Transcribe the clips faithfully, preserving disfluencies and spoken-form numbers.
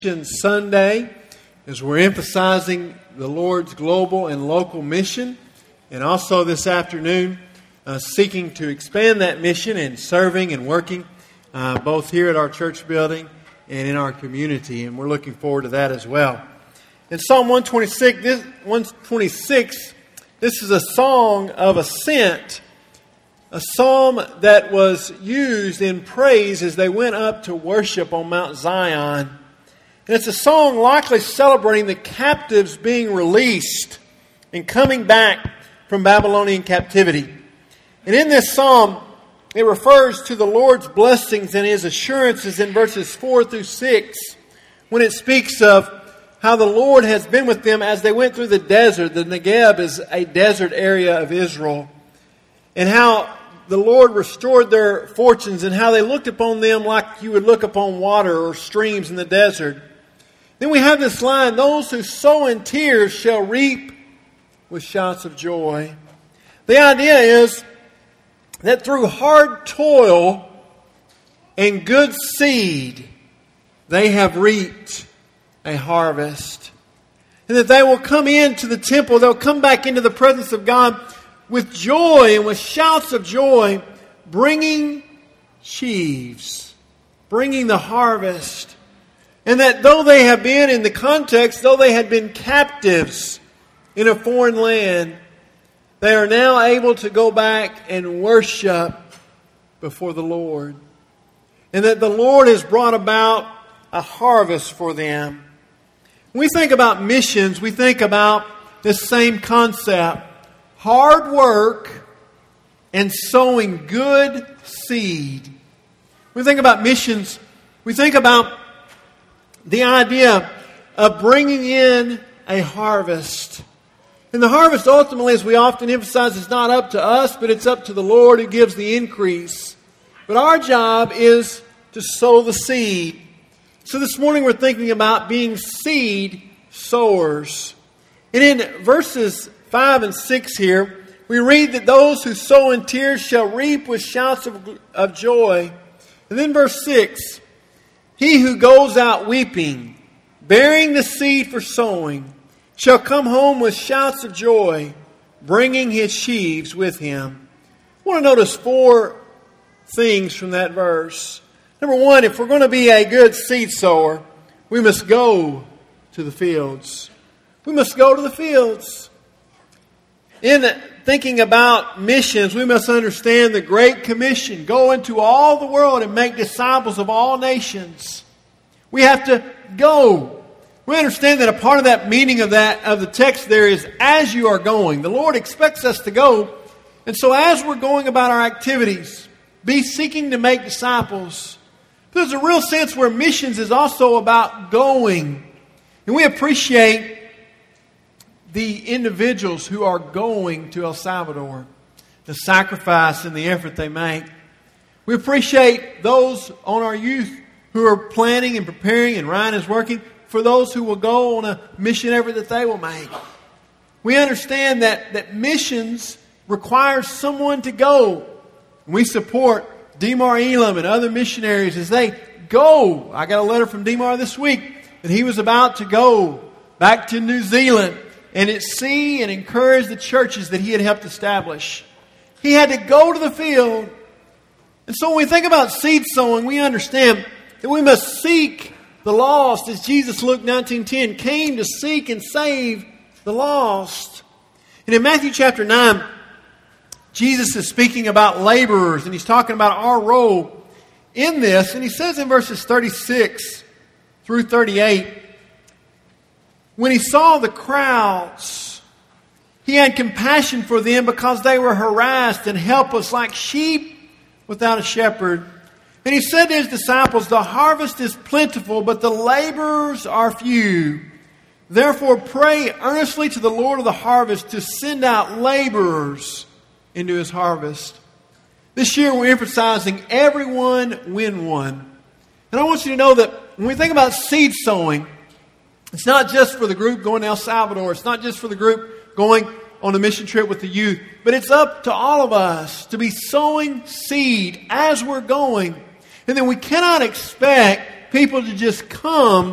Mission Sunday, as we're emphasizing the Lord's global and local mission, and also this afternoon uh, seeking to expand that mission and serving and working uh, both here at our church building and in our community, and we're looking forward to that as well. In Psalm one twenty-six, this, one twenty-six, this is a song of ascent, a psalm that was used in praise as they went up to worship on Mount Zion. And it's a song likely celebrating the captives being released and coming back from Babylonian captivity. And in this psalm, it refers to the Lord's blessings and His assurances in verses four through six, when it speaks of how the Lord has been with them as they went through the desert. The Negev is a desert area of Israel. And how the Lord restored their fortunes and how they looked upon them like you would look upon water or streams in the desert. Then we have this line, those who sow in tears shall reap with shouts of joy. The idea is that through hard toil and good seed, they have reaped a harvest. And that they will come into the temple, they'll come back into the presence of God with joy and with shouts of joy, bringing sheaves, bringing the harvest. And that though they have been, in the context, though they had been captives in a foreign land, they are now able to go back and worship before the Lord. And that the Lord has brought about a harvest for them. When we think about missions, we think about this same concept. Hard work and sowing good seed. When we think about missions, we think about the idea of bringing in a harvest. And the harvest ultimately, as we often emphasize, is not up to us, but it's up to the Lord who gives the increase. But our job is to sow the seed. So this morning we're thinking about being seed sowers. And in verses five and six here, we read that those who sow in tears shall reap with shouts of, of joy. And then verse six, he who goes out weeping, bearing the seed for sowing, shall come home with shouts of joy, bringing his sheaves with him. I want to notice four things from that verse. Number one, if we're going to be a good seed sower, we must go to the fields. We must go to the fields. In thinking about missions, we must understand the Great Commission. Go into all the world and make disciples of all nations. We have to go. We understand that a part of that meaning of that of the text there is as you are going. The Lord expects us to go. And so as we're going about our activities, be seeking to make disciples. There's a real sense where missions is also about going. And we appreciate the individuals who are going to El Salvador, the sacrifice and the effort they make. We appreciate those on our youth who are planning and preparing, and Ryan is working for those who will go on a mission effort that they will make. We understand that, that missions require someone to go. We support Demar Elam and other missionaries as they go. I got a letter from Demar this week that he was about to go back to New Zealand and it see and encourage the churches that he had helped establish. He had to go to the field. And so when we think about seed sowing, we understand that we must seek the lost, as Jesus, Luke nineteen ten, came to seek and save the lost. And in Matthew chapter nine, Jesus is speaking about laborers, and He's talking about our role in this. And He says in verses thirty-six through thirty-eight, when He saw the crowds, He had compassion for them because they were harassed and helpless like sheep without a shepherd. And He said to His disciples, the harvest is plentiful, but the laborers are few. Therefore pray earnestly to the Lord of the harvest to send out laborers into His harvest. This year we're emphasizing everyone win one. And I want you to know that when we think about seed sowing, it's not just for the group going to El Salvador. It's not just for the group going on a mission trip with the youth. But it's up to all of us to be sowing seed as we're going. And then we cannot expect people to just come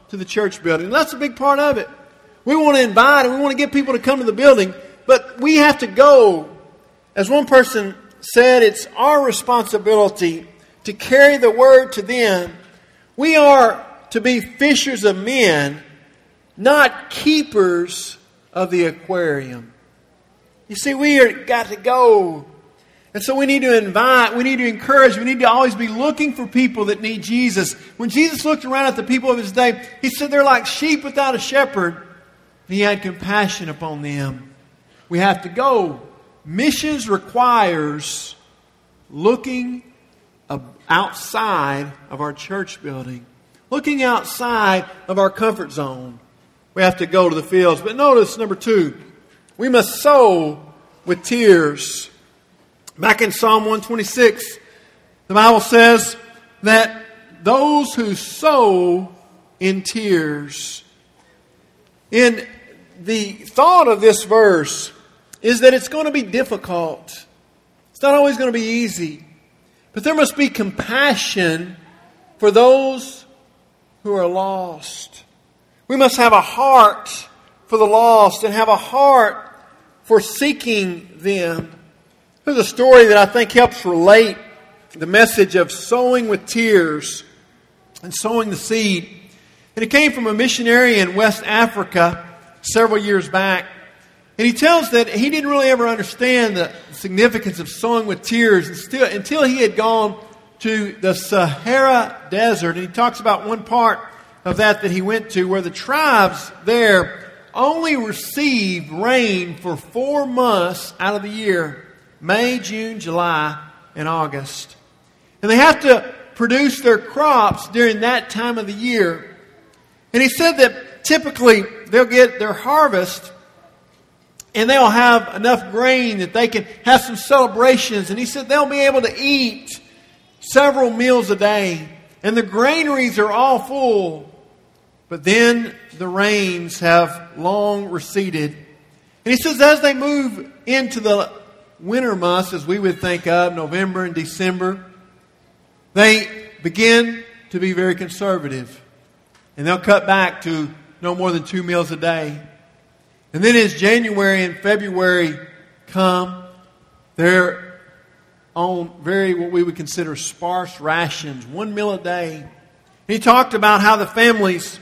to the church building. And that's a big part of it. We want to invite and we want to get people to come to the building, but we have to go. As one person said, it's our responsibility to carry the word to them. We are to be fishers of men, not keepers of the aquarium. You see, we are got to go. And so we need to invite, we need to encourage, we need to always be looking for people that need Jesus. When Jesus looked around at the people of his day, he said they're like sheep without a shepherd. And he had compassion upon them. We have to go. Missions requires looking outside of our church building. Looking outside of our comfort zone. We have to go to the fields. But notice, number two, we must sow with tears. Back in Psalm one twenty-six, the Bible says that those who sow in tears. In the thought of this verse is that it's going to be difficult. It's not always going to be easy. But there must be compassion for those who are lost. We must have a heart for the lost and have a heart for seeking them. There's a story that I think helps relate the message of sowing with tears and sowing the seed. And it came from a missionary in West Africa several years back. And he tells that he didn't really ever understand the significance of sowing with tears until, until he had gone to the Sahara Desert. And he talks about one part of that that he went to where the tribes there only received rain for four months out of the year. May, June, July, and August. And they have to produce their crops during that time of the year. And he said that typically they'll get their harvest and they'll have enough grain that they can have some celebrations. And he said they'll be able to eat several meals a day. And the granaries are all full. But then the rains have long receded. And he says as they move into the winter months, as we would think of, November and December, they begin to be very conservative. And they'll cut back to no more than two meals a day. And then as January and February come, they're on very, what we would consider sparse rations, one meal a day. And he talked about how the families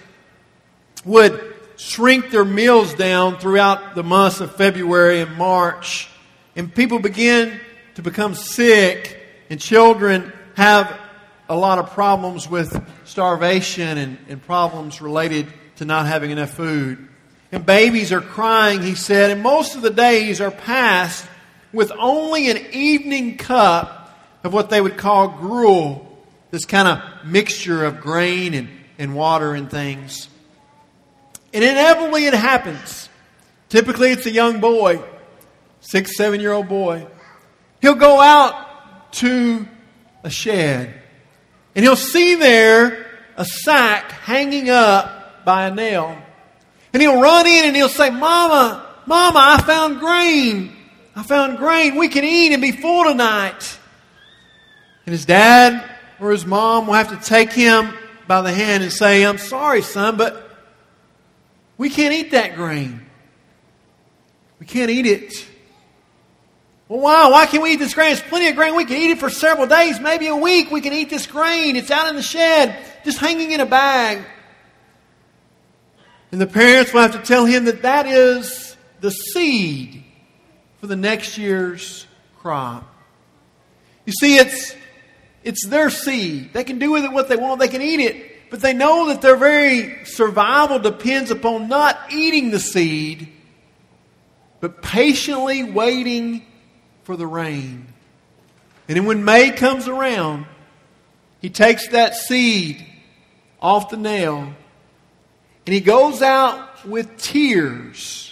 would shrink their meals down throughout the months of February and March. And people begin to become sick, and children have a lot of problems with starvation and, and problems related to not having enough food. And babies are crying, he said, and most of the days are passed with only an evening cup of what they would call gruel, this kind of mixture of grain and, and water and things. And inevitably it happens. Typically it's a young boy. Six, seven-year-old boy. He'll go out to a shed. And he'll see there a sack hanging up by a nail. And he'll run in and he'll say, Mama, Mama, I found grain. I found grain. We can eat and be full tonight. And his dad or his mom will have to take him by the hand and say, I'm sorry, son, but we can't eat that grain. We can't eat it. Well, why? Why can't we eat this grain? There's plenty of grain. We can eat it for several days, maybe a week. We can eat this grain. It's out in the shed, just hanging in a bag. And the parents will have to tell him that that is the seed for the next year's crop. You see, it's, it's their seed. They can do with it what they want. They can eat it. But they know that their very survival depends upon not eating the seed, but patiently waiting for the rain. And then when May comes around, he takes that seed off the nail and he goes out with tears,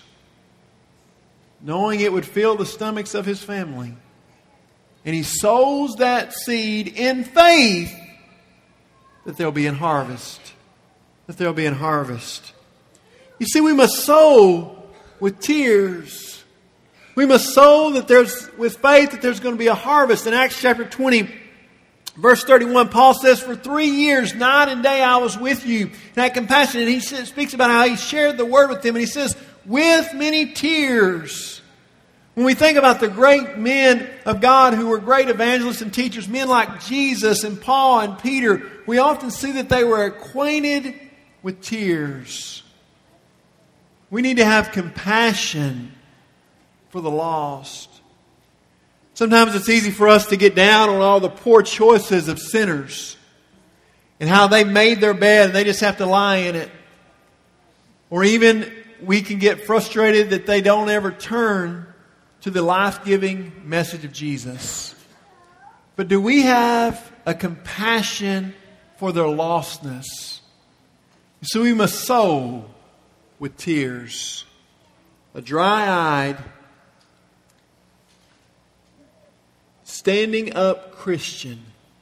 knowing it would fill the stomachs of his family. And he sows that seed in faith that there'll be a harvest. That there'll be a harvest. You see, we must sow with tears. We must sow that there's, with faith that there's going to be a harvest. In Acts chapter twenty, Verse thirty-one, Paul says, for three years, night and day, I was with you. And had compassion. And he says, speaks about how he shared the word with them. And he says, with many tears. When we think about the great men of God who were great evangelists and teachers, men like Jesus and Paul and Peter, we often see that they were acquainted with tears. We need to have compassion for the lost. Sometimes it's easy for us to get down on all the poor choices of sinners and how they made their bed and they just have to lie in it. Or even we can get frustrated that they don't ever turn to the life-giving message of Jesus. But do we have a compassion for their lostness? So we must sow with tears. A dry-eyed, standing up Christian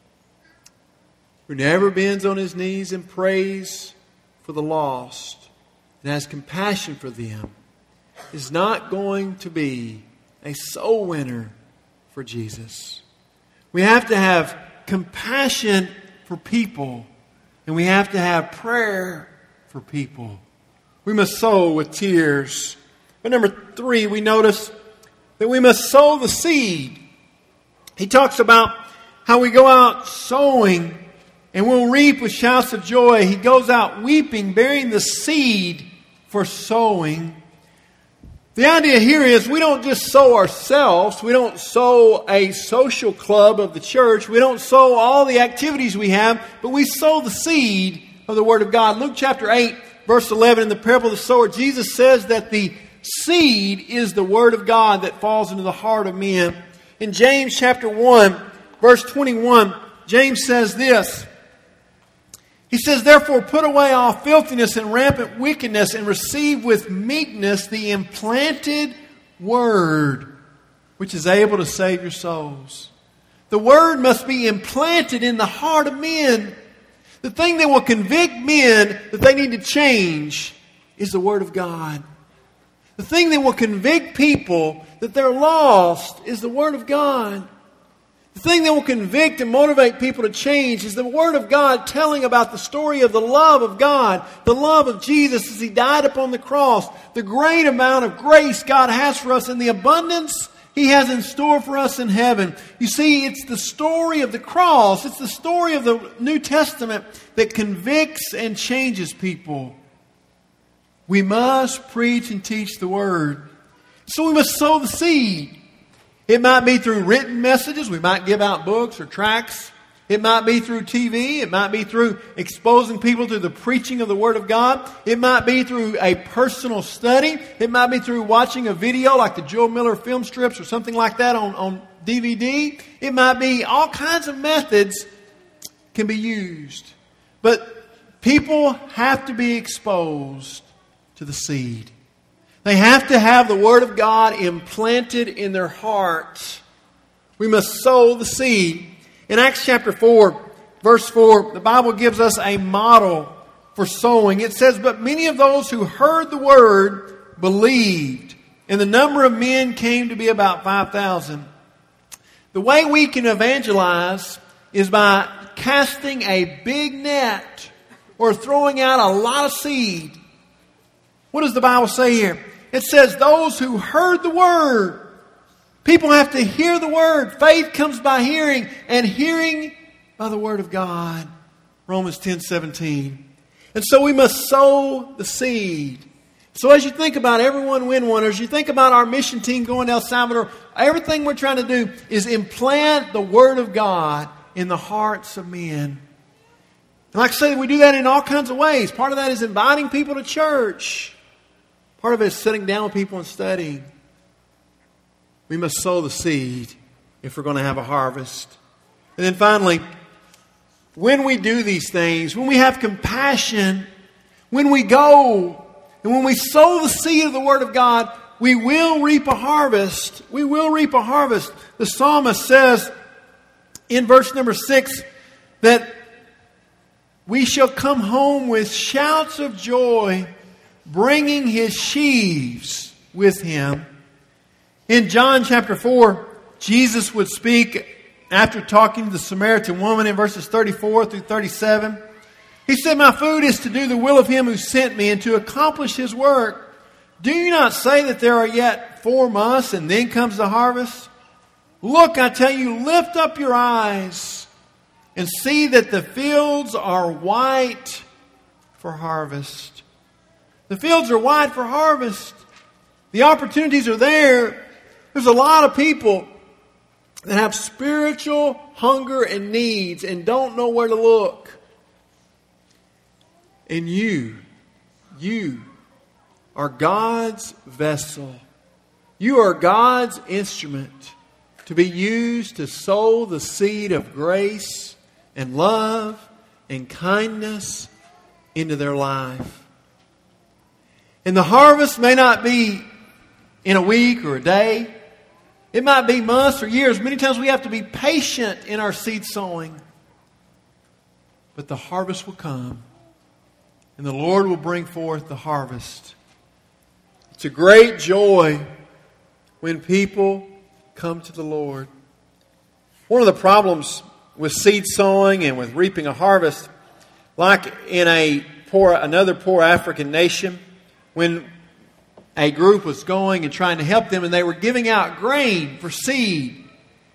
who never bends on his knees and prays for the lost and has compassion for them is not going to be a soul winner for Jesus. We have to have compassion for people, and we have to have prayer for people. We must sow with tears. But number three, we notice that we must sow the seed. He talks about how we go out sowing and we'll reap with shouts of joy. He goes out weeping, bearing the seed for sowing. The idea here is we don't just sow ourselves. We don't sow a social club of the church. We don't sow all the activities we have, but we sow the seed of the Word of God. Luke chapter eight, verse eleven, in the parable of the sower, Jesus says that the seed is the Word of God that falls into the heart of men. In James chapter one, verse twenty-one, James says this. He says, therefore put away all filthiness and rampant wickedness and receive with meekness the implanted word, which is able to save your souls. The word must be implanted in the heart of men. The thing that will convict men that they need to change is the Word of God. The thing that will convict people that they're lost is the Word of God. The thing that will convict and motivate people to change is the Word of God telling about the story of the love of God, the love of Jesus as He died upon the cross, the great amount of grace God has for us, and the abundance He has in store for us in heaven. You see, it's the story of the cross, it's the story of the New Testament that convicts and changes people. We must preach and teach the Word. So we must sow the seed. It might be through written messages. We might give out books or tracts. It might be through T V. It might be through exposing people to the preaching of the Word of God. It might be through a personal study. It might be through watching a video like the Joel Miller film strips or something like that on, on D V D. It might be all kinds of methods can be used. But people have to be exposed to the seed. They have to have the Word of God implanted in their hearts. We must sow the seed. In Acts chapter four, verse four, the Bible gives us a model for sowing. It says, but many of those who heard the Word believed, and the number of men came to be about five thousand. The way we can evangelize is by casting a big net or throwing out a lot of seed. What does the Bible say here? It says those who heard the Word. People have to hear the Word. Faith comes by hearing, and hearing by the Word of God. Romans ten seventeen. And so we must sow the seed. So as you think about Everyone Win One, as you think about our mission team going to El Salvador, everything we're trying to do is implant the Word of God in the hearts of men. And like I said, we do that in all kinds of ways. Part of that is inviting people to church. Part of it is sitting down with people and studying. We must sow the seed if we're going to have a harvest. And then finally, when we do these things, when we have compassion, when we go, and when we sow the seed of the Word of God, we will reap a harvest. We will reap a harvest. The psalmist says in verse number six that we shall come home with shouts of joy, bringing his sheaves with him. In John chapter four, Jesus would speak after talking to the Samaritan woman in verses thirty-four through thirty-seven, he said, "My food is to do the will of Him who sent me and to accomplish His work. Do you not say that there are yet four months and then comes the harvest? Look, I tell you, lift up your eyes and see that the fields are white for harvest." The fields are white for harvest. The opportunities are there. There's a lot of people that have spiritual hunger and needs and don't know where to look. And you, you are God's vessel. You are God's instrument to be used to sow the seed of grace and love and kindness into their life. And the harvest may not be in a week or a day. It might be months or years. Many times we have to be patient in our seed sowing. But the harvest will come. And the Lord will bring forth the harvest. It's a great joy when people come to the Lord. One of the problems with seed sowing and with reaping a harvest, like in a poor, another poor African nation, when a group was going and trying to help them and they were giving out grain for seed.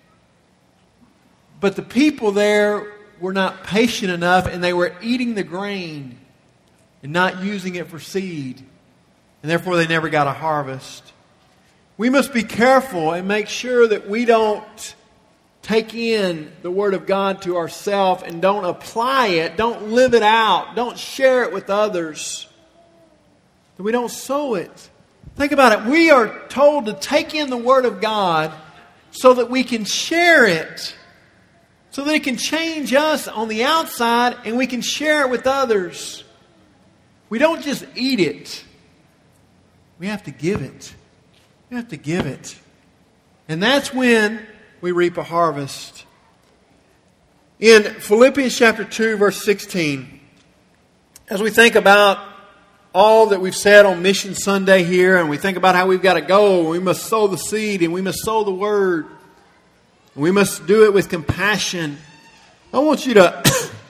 But the people there were not patient enough and they were eating the grain and not using it for seed. And therefore they never got a harvest. We must be careful and make sure that we don't take in the Word of God to ourselves and don't apply it, don't live it out, don't share it with others. That we don't sow it. Think about it. We are told to take in the Word of God so that we can share it. So that it can change us on the outside and we can share it with others. We don't just eat it. We have to give it. We have to give it. And that's when we reap a harvest. In Philippians chapter two, verse sixteen, as we think about all that we've said on Mission Sunday here, and we think about how we've got to go, and we must sow the seed, and we must sow the Word, and we must do it with compassion. I want you to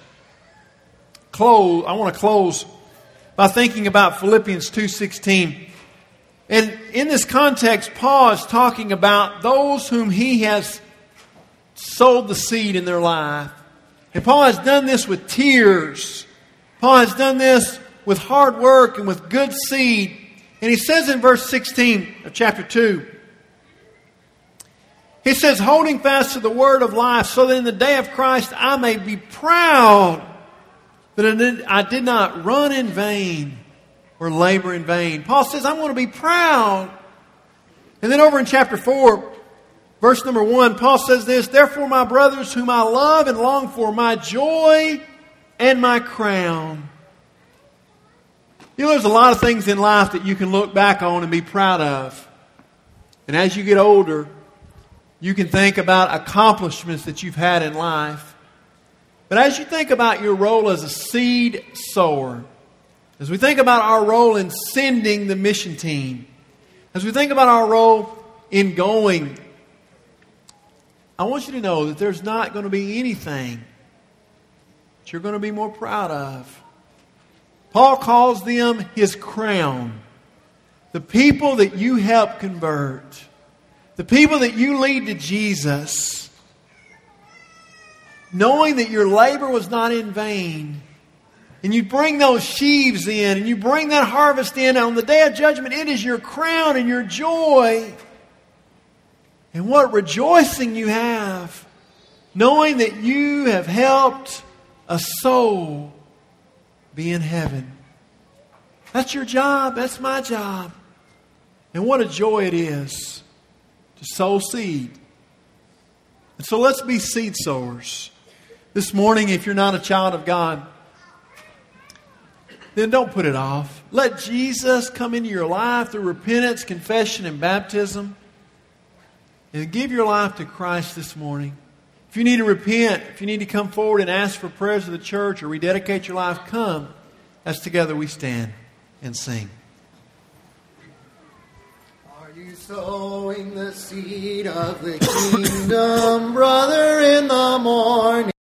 close. I want to close by thinking about Philippians two sixteen. And in this context, Paul is talking about those whom he has sowed the seed in their life. And Paul has done this with tears. Paul has done this with hard work and with good seed. And he says in verse sixteen of chapter two, he says, "Holding fast to the word of life, so that in the day of Christ I may be proud that I did not run in vain or labor in vain." Paul says, I'm going to be proud. And then over in chapter four, verse number one, Paul says this, "Therefore, my brothers, whom I love and long for, my joy and my crown." You know, there's a lot of things in life that you can look back on and be proud of. And as you get older, you can think about accomplishments that you've had in life. But as you think about your role as a seed sower, as we think about our role in sending the mission team, as we think about our role in going, I want you to know that there's not going to be anything that you're going to be more proud of. Paul calls them his crown. The people that you help convert. The people that you lead to Jesus. Knowing that your labor was not in vain. And you bring those sheaves in and you bring that harvest in. On the day of judgment, it is your crown and your joy. And what rejoicing you have. Knowing that you have helped a soul be in heaven. That's your job. That's my job. And what a joy it is to sow seed. And so let's be seed sowers. This morning, if you're not a child of God, then don't put it off. Let Jesus come into your life through repentance, confession, and baptism. And give your life to Christ this morning. If you need to repent, if you need to come forward and ask for prayers of the church or rededicate your life, come as together we stand and sing. Are you Sowing the seed of the kingdom, brother, in the morning.